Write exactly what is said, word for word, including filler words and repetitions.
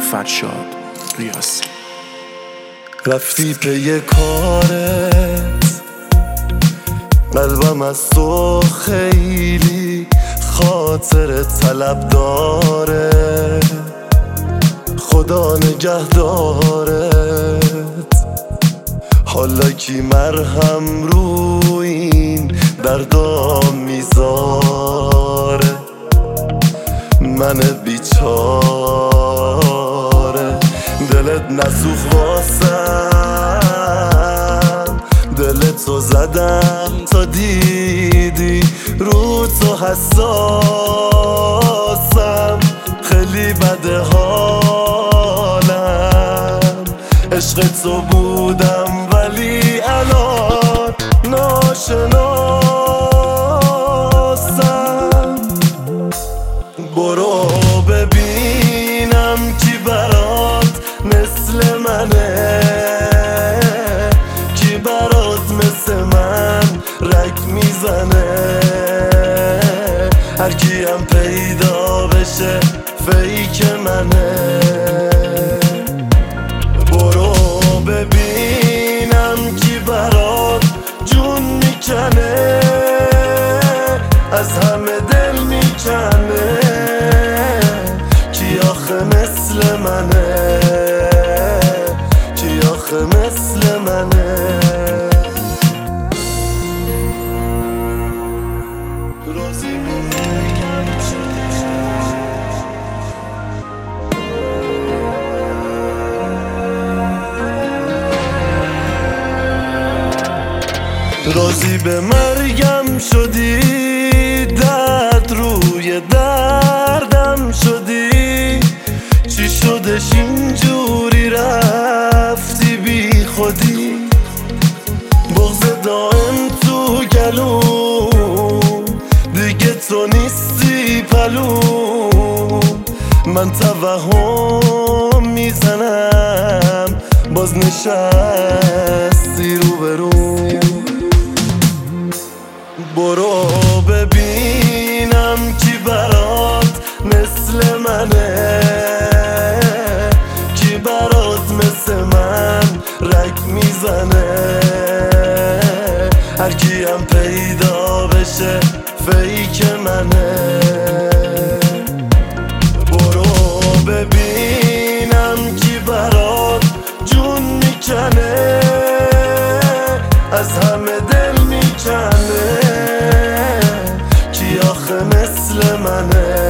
فرشاد ریاضی. رفتی پی کارت، قلبم از تو خیلی خاطر طلب داره، خدا نگهدارت. حالا کی مرهم رو این دردام میذاره، من بیچاره. دلت نسوخ واسم، دلتو زدم تا دیدی رو تو حساسم. خیلی بده حالم، عشق تو بودم ولی الان ناشناسم. برو ببینم کی برات مثل منه، کی برات مثل من رگ میزنه. هر کی هم پیدا بشه فیک منه. برو ببینم کی برات جون میکنه، از همه دل میکنه. کی آخه مثل منه، کی آخه مثل منه. راضی بمرگم راضی به مرگم شدی، درد روی دردم شدی. چی شدش اینجوری رفتی بی خودی، بغض دائم تو گلوم، دیگه تو نیستی پلوم. من توهم میزنم باز نشستی رو بروم. برو ببینم کی برات مثل منه، کی برات مثل من رگ میزنه. هر کی هم پیدا بشه فیک منه. برو ببینم کی برات جون میکنه، از همه دل میکنه. کی آخه مثل منه،